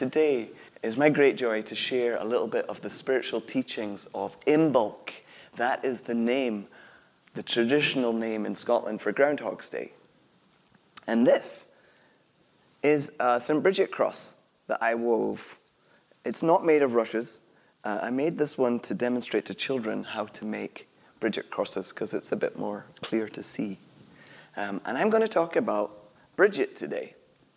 today it is my great joy to share a little bit of the spiritual teachings of Imbolc. That is the name, the traditional name in Scotland for Groundhog's Day. And this is a St. Bridget cross that I wove. It's not made of rushes. I made this one to demonstrate to children how to make Bridget crosses because it's a bit more clear to see. And I'm going to talk about Bridget today.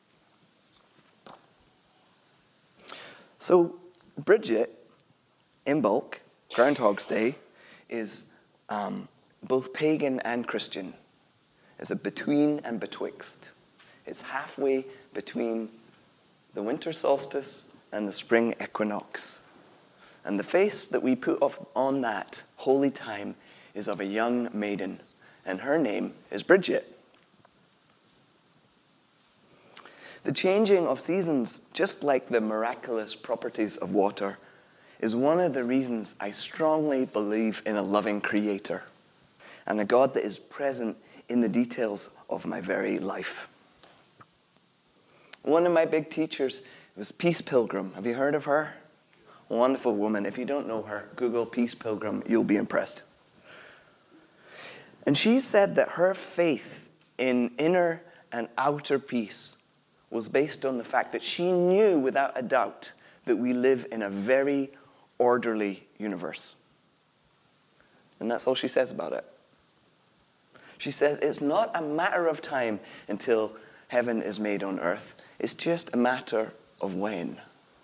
So Bridget, Imbolc, Groundhog's Day, is both pagan and Christian. It's a between and betwixt. It's halfway between the winter solstice and the spring equinox. And the face that we put on that holy time is of a young maiden, and her name is Bridget. The changing of seasons, just like the miraculous properties of water, is one of the reasons I strongly believe in a loving Creator and a God that is present in the details of my very life. One of my big teachers was Peace Pilgrim. Have you heard of her? A wonderful woman. If you don't know her, Google Peace Pilgrim. You'll be impressed. And she said that her faith in inner and outer peace was based on the fact that she knew without a doubt that we live in a very orderly universe. And that's all she says about it. She says it's not a matter of time until heaven is made on earth. It's just a matter of when.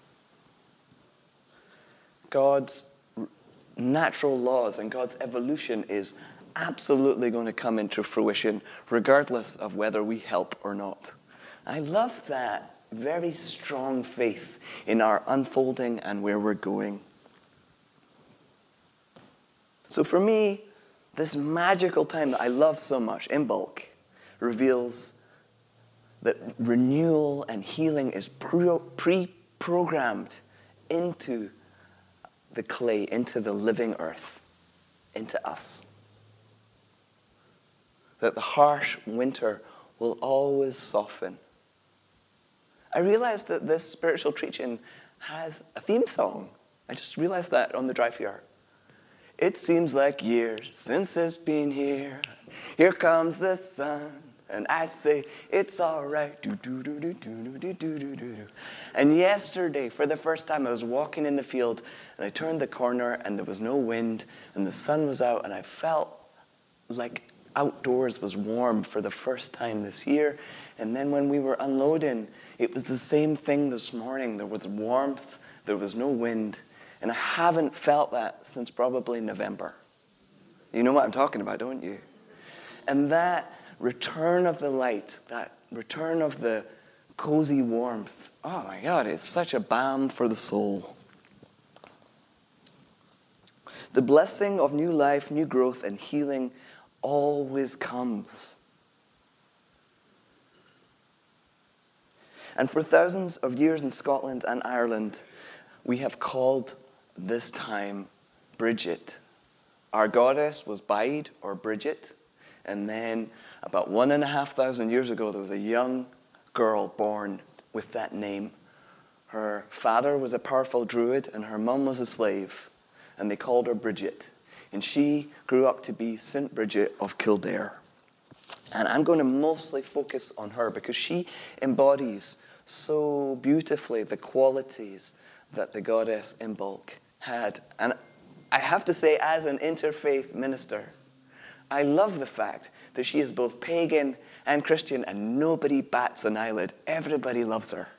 God's natural laws and God's evolution is absolutely going to come into fruition regardless of whether we help or not. I love that very strong faith in our unfolding and where we're going. So for me, this magical time that I love so much, Imbolc, reveals that renewal and healing is pre-programmed into the clay, into the living earth, into us. That the harsh winter will always soften. I realized that this spiritual teaching has a theme song. I just realized that on the drive here. It seems like years since it's been here. Here comes the sun. And I say, it's all right. And yesterday, for the first time, I was walking in the field, and I turned the corner, and there was no wind, and the sun was out, and I felt like outdoors was warm for the first time this year. And then when we were unloading, it was the same thing this morning. There was warmth, there was no wind, and I haven't felt that since probably November. You know what I'm talking about, don't you? And that return of the light, that return of the cozy warmth, oh my God, it's such a balm for the soul. The blessing of new life, new growth, and healing always comes. And for thousands of years in Scotland and Ireland, we have called this time Bridget. Our goddess was Bide, or Bridget, and then about 1,500 years ago, there was a young girl born with that name. Her father was a powerful druid, and her mum was a slave, and they called her Bridget. And she grew up to be St. Bridget of Kildare. And I'm going to mostly focus on her because she embodies so beautifully the qualities that the goddess Imbolc had. And I have to say, as an interfaith minister, I love the fact that she is both pagan and Christian, and nobody bats an eyelid. Everybody loves her.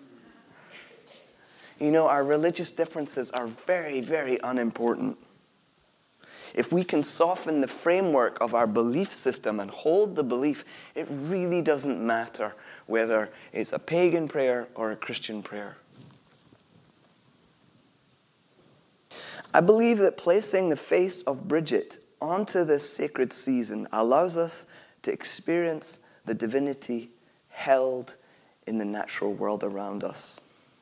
You know, our religious differences are very, very unimportant. If we can soften the framework of our belief system and hold the belief, it really doesn't matter whether it's a pagan prayer or a Christian prayer. I believe that placing the face of Bridget onto this sacred season allows us to experience the divinity held in the natural world around us.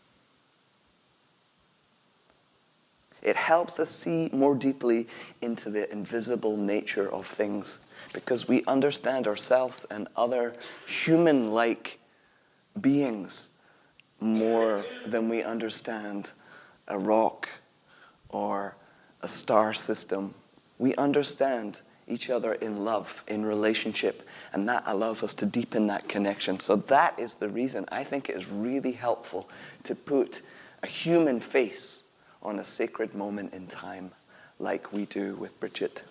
It helps us see more deeply into the invisible nature of things because we understand ourselves and other human-like beings more than we understand a rock or a star system. We understand each other in love, in relationship, and that allows us to deepen that connection. So that is the reason I think it is really helpful to put a human face on a sacred moment in time like we do with Bridget.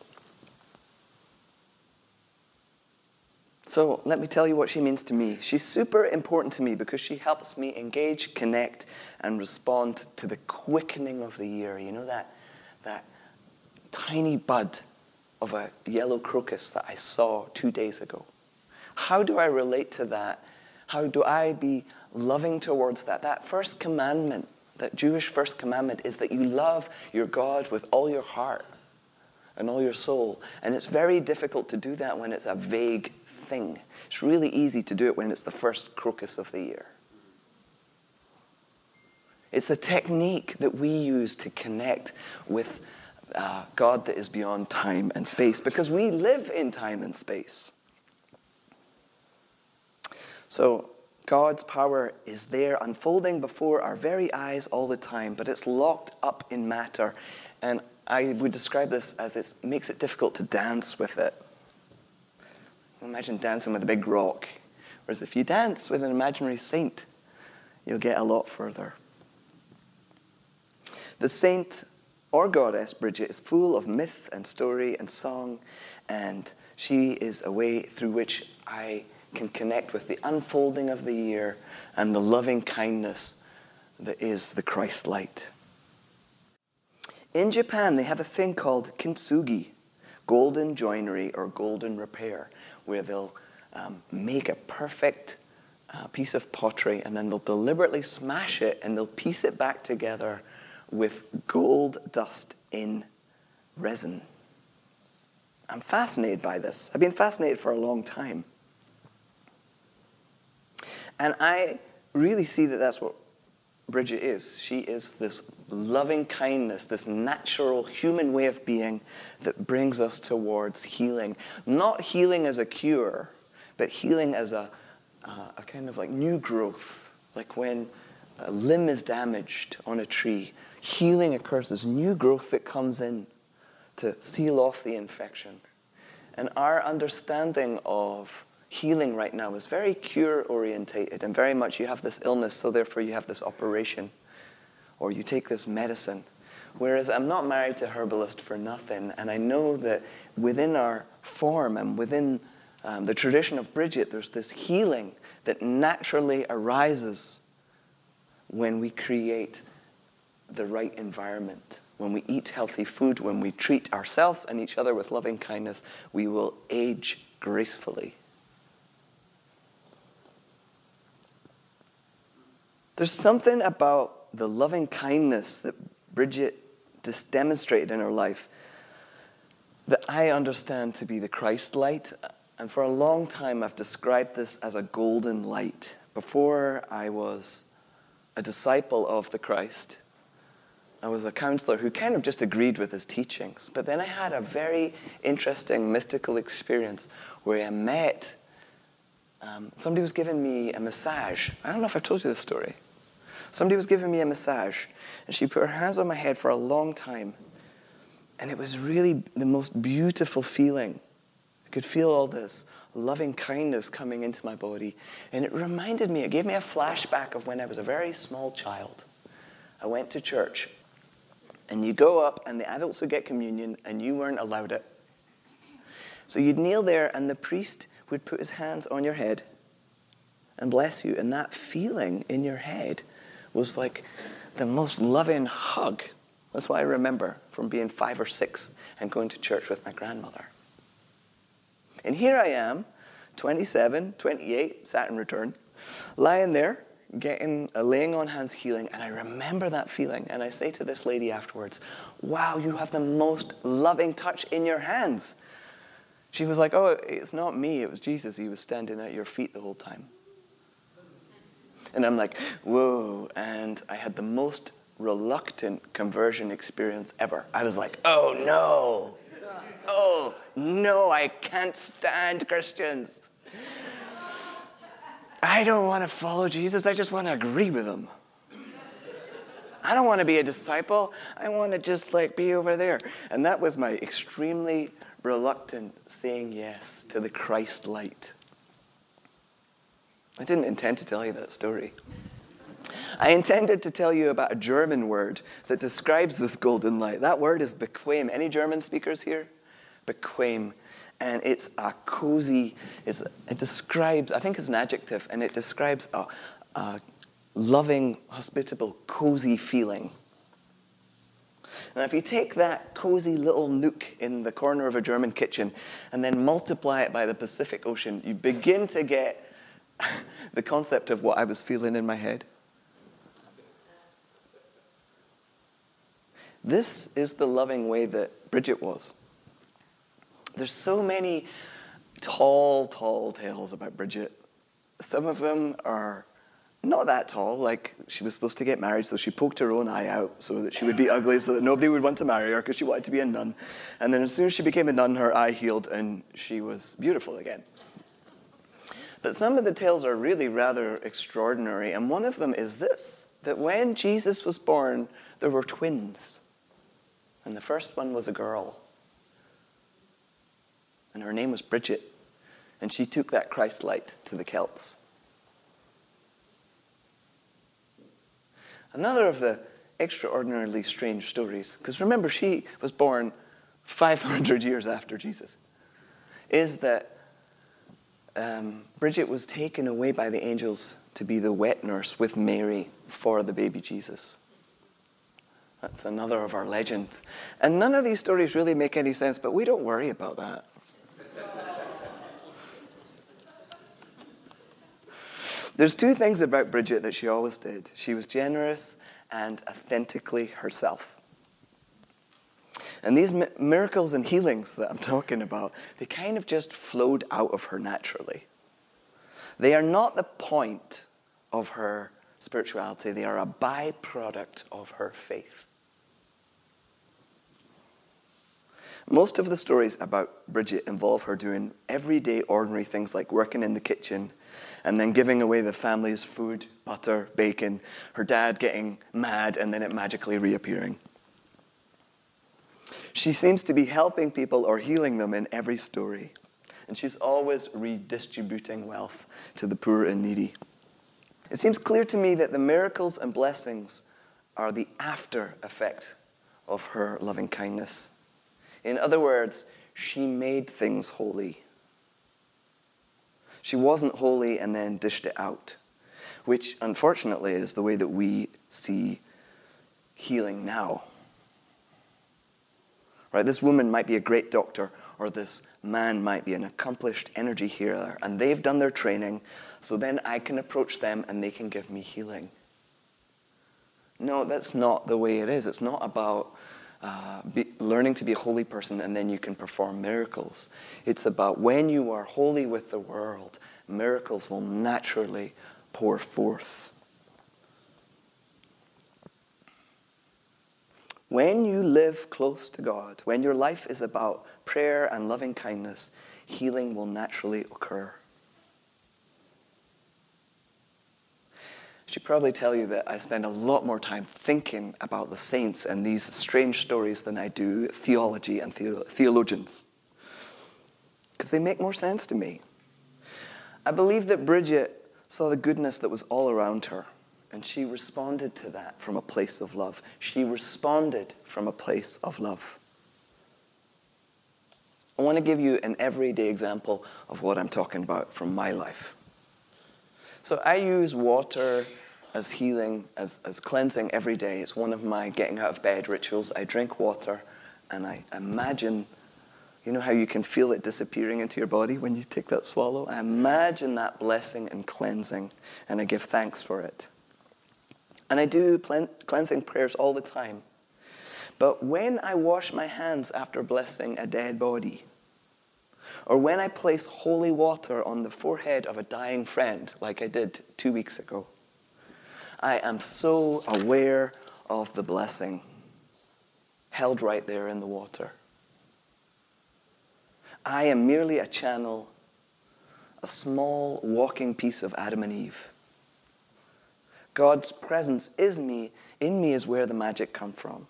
So let me tell you what she means to me. She's super important to me because she helps me engage, connect, and respond to the quickening of the year. You know that tiny bud of a yellow crocus that I saw 2 days ago? How do I relate to that? How do I be loving towards that? That first commandment, that Jewish first commandment, is that you love your God with all your heart and all your soul. And it's very difficult to do that when it's a vague thing. It's really easy to do it when it's the first crocus of the year. It's a technique that we use to connect with God that is beyond time and space, because we live in time and space. So God's power is there unfolding before our very eyes all the time, but it's locked up in matter. And I would describe this as it makes it difficult to dance with it. Imagine dancing with a big rock. Whereas if you dance with an imaginary saint, you'll get a lot further. The saint or goddess, Bridget, is full of myth and story and song, and she is a way through which I can connect with the unfolding of the year and the loving kindness that is the Christ light. In Japan, they have a thing called kintsugi, golden joinery or golden repair, where they'll make a perfect piece of pottery and then they'll deliberately smash it and they'll piece it back together with gold dust in resin. I'm fascinated by this. I've been fascinated for a long time. And I really see that that's what Bridget is. She is this loving kindness, this natural human way of being that brings us towards healing. Not healing as a cure, but healing as a kind of like new growth. Like when a limb is damaged on a tree, healing occurs. There's new growth that comes in to seal off the infection. And our understanding of healing right now is very cure-orientated and very much you have this illness, so therefore you have this operation or you take this medicine. Whereas I'm not married to a herbalist for nothing, and I know that within our form and within the tradition of Bridget, there's this healing that naturally arises when we create the right environment. When we eat healthy food, when we treat ourselves and each other with loving kindness, we will age gracefully. There's something about the loving kindness that Bridget just demonstrated in her life that I understand to be the Christ light. And for a long time, I've described this as a golden light. Before I was a disciple of the Christ, I was a counselor who kind of just agreed with his teachings. But then I had a very interesting mystical experience where I met, somebody was giving me a massage. I don't know if I've told you this story. Somebody was giving me a massage, and she put her hands on my head for a long time. And it was really the most beautiful feeling. I could feel all this loving kindness coming into my body. And it reminded me, it gave me a flashback of when I was a very small child. I went to church. And you go up, and the adults would get communion, and you weren't allowed it. So you'd kneel there, and the priest would put his hands on your head and bless you. And that feeling in your head was like the most loving hug. That's what I remember from being 5 or 6 and going to church with my grandmother. And here I am, 27, 28, Saturn return, lying there, getting a laying on hands healing, and I remember that feeling, and I say to this lady afterwards, wow, you have the most loving touch in your hands. She was like, oh, it's not me, it was Jesus. He was standing at your feet the whole time. And I'm like, whoa, and I had the most reluctant conversion experience ever. I was like, oh no, I can't stand Christians. I don't want to follow Jesus. I just want to agree with him. I don't want to be a disciple. I want to just be over there. And that was my extremely reluctant saying yes to the Christ light. I didn't intend to tell you that story. I intended to tell you about a German word that describes this golden light. That word is bequem. Any German speakers here? Bequem. And it's a cozy, it describes, I think it's an adjective, and it describes a loving, hospitable, cozy feeling. Now, if you take that cozy little nook in the corner of a German kitchen and then multiply it by the Pacific Ocean, you begin to get the concept of what I was feeling in my head. This is the loving way that Bridget was. There's so many tall tales about Bridget. Some of them are not that tall, like she was supposed to get married, so she poked her own eye out so that she would be ugly, so that nobody would want to marry her because she wanted to be a nun. And then as soon as she became a nun, her eye healed and she was beautiful again. But some of the tales are really rather extraordinary, and one of them is this, that when Jesus was born, there were twins. And the first one was a girl. And her name was Bridget. And she took that Christ light to the Celts. Another of the extraordinarily strange stories, because remember, she was born 500 years after Jesus, is that Bridget was taken away by the angels to be the wet nurse with Mary for the baby Jesus. That's another of our legends. And none of these stories really make any sense, but we don't worry about that. There's two things about Bridget that she always did. She was generous and authentically herself. And these miracles and healings that I'm talking about, they kind of just flowed out of her naturally. They are not the point of her spirituality. They are a byproduct of her faith. Most of the stories about Bridget involve her doing everyday ordinary things like working in the kitchen and then giving away the family's food, butter, bacon, her dad getting mad and then it magically reappearing. She seems to be helping people or healing them in every story. And she's always redistributing wealth to the poor and needy. It seems clear to me that the miracles and blessings are the after effect of her loving kindness. In other words, she made things holy. She wasn't holy and then dished it out, which unfortunately is the way that we see healing now. Right? This woman might be a great doctor, or this man might be an accomplished energy healer, and they've done their training, so then I can approach them and they can give me healing. No, that's not the way it is. It's not about learning to be a holy person and then you can perform miracles. It's about when you are holy with the world, miracles will naturally pour forth. When you live close to God, when your life is about prayer and loving kindness, healing will naturally occur. I should probably tell you that I spend a lot more time thinking about the saints and these strange stories than I do theology and theologians, because they make more sense to me. I believe that Bridget saw the goodness that was all around her, and she responded to that from a place of love. She responded from a place of love. I want to give you an everyday example of what I'm talking about from my life. So I use water as healing, as cleansing every day. It's one of my getting out of bed rituals. I drink water and I imagine, you know how you can feel it disappearing into your body when you take that swallow? I imagine that blessing and cleansing, and I give thanks for it. And I do cleansing prayers all the time. But when I wash my hands after blessing a dead body, or when I place holy water on the forehead of a dying friend, like I did 2 weeks ago, I am so aware of the blessing held right there in the water. I am merely a channel a small walking piece of Adam and Eve. God's presence in me is where the magic comes from.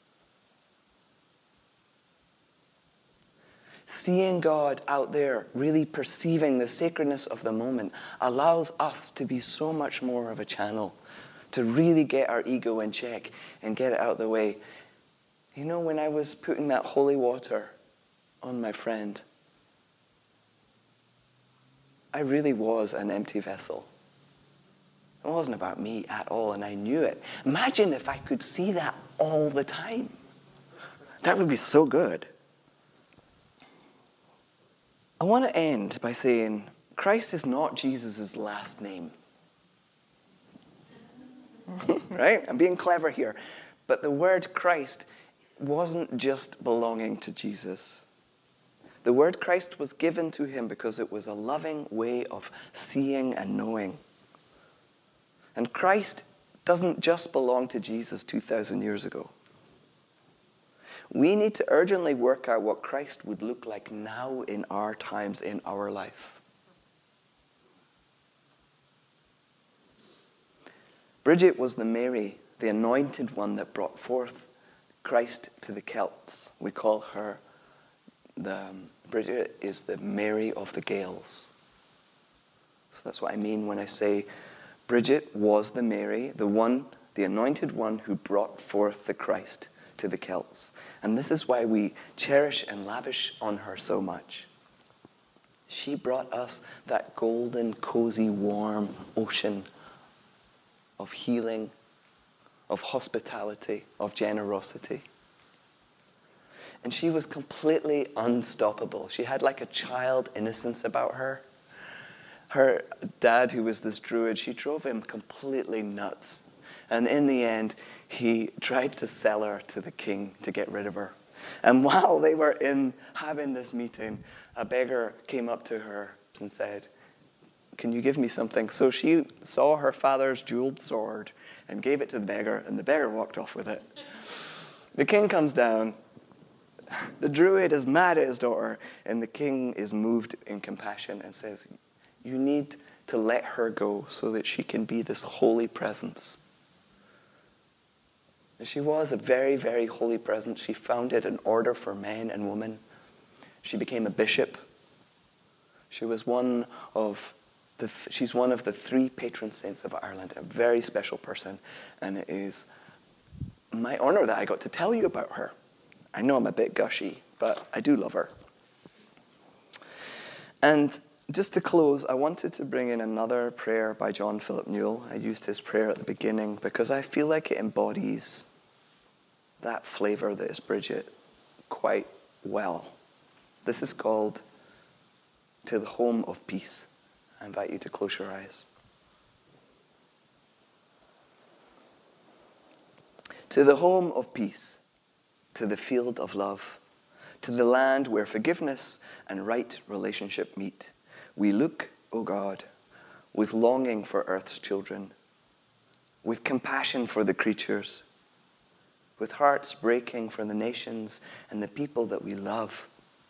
Seeing God out there, really perceiving the sacredness of the moment, allows us to be so much more of a channel, to really get our ego in check and get it out of the way. You know, when I was putting that holy water on my friend, I really was an empty vessel. It wasn't about me at all, and I knew it. Imagine if I could see that all the time. That would be so good. I want to end by saying Christ is not Jesus' last name. Right? I'm being clever here. But the word Christ wasn't just belonging to Jesus. The word Christ was given to him because it was a loving way of seeing and knowing. And Christ doesn't just belong to Jesus 2,000 years ago. We need to urgently work out what Christ would look like now in our times, in our life. Bridget was the Mary, the anointed one that brought forth Christ to the Celts. We call her, Bridget is the Mary of the Gaels. So that's what I mean when I say Bridget was the Mary, the anointed one who brought forth the Christ to the Celts. And this is why we cherish and lavish on her so much. She brought us that golden, cozy, warm ocean of healing, of hospitality, of generosity. And she was completely unstoppable. She had like a child innocence about her. Her dad, who was this druid, she drove him completely nuts. And in the end, he tried to sell her to the king to get rid of her. And while they were having this meeting, a beggar came up to her and said, "Can you give me something?" So she saw her father's jeweled sword and gave it to the beggar, and the beggar walked off with it. The king comes down. The druid is mad at his daughter, and the king is moved in compassion and says, "You need to let her go so that she can be this holy presence." And she was a very, very holy presence. She founded an order for men and women. She became a bishop. She was she's one of the 3 patron saints of Ireland, a very special person, and it is my honor that I got to tell you about her. I know I'm a bit gushy, but I do love her. And just to close, I wanted to bring in another prayer by John Philip Newell. I used his prayer at the beginning because I feel like it embodies that flavor that is Bridget quite well. This is called "To the Home of Peace." I invite you to close your eyes. To the home of peace, to the field of love, to the land where forgiveness and right relationship meet, we look, O God, with longing for earth's children, with compassion for the creatures, with hearts breaking for the nations and the people that we love.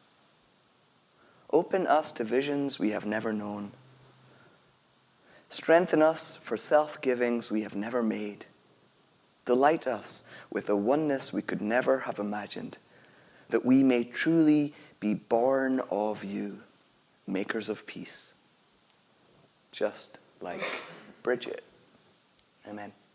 Open us to visions we have never known. Strengthen us for self-givings we have never made. Delight us with a oneness we could never have imagined, that we may truly be born of you, makers of peace, just like Bridget. Amen.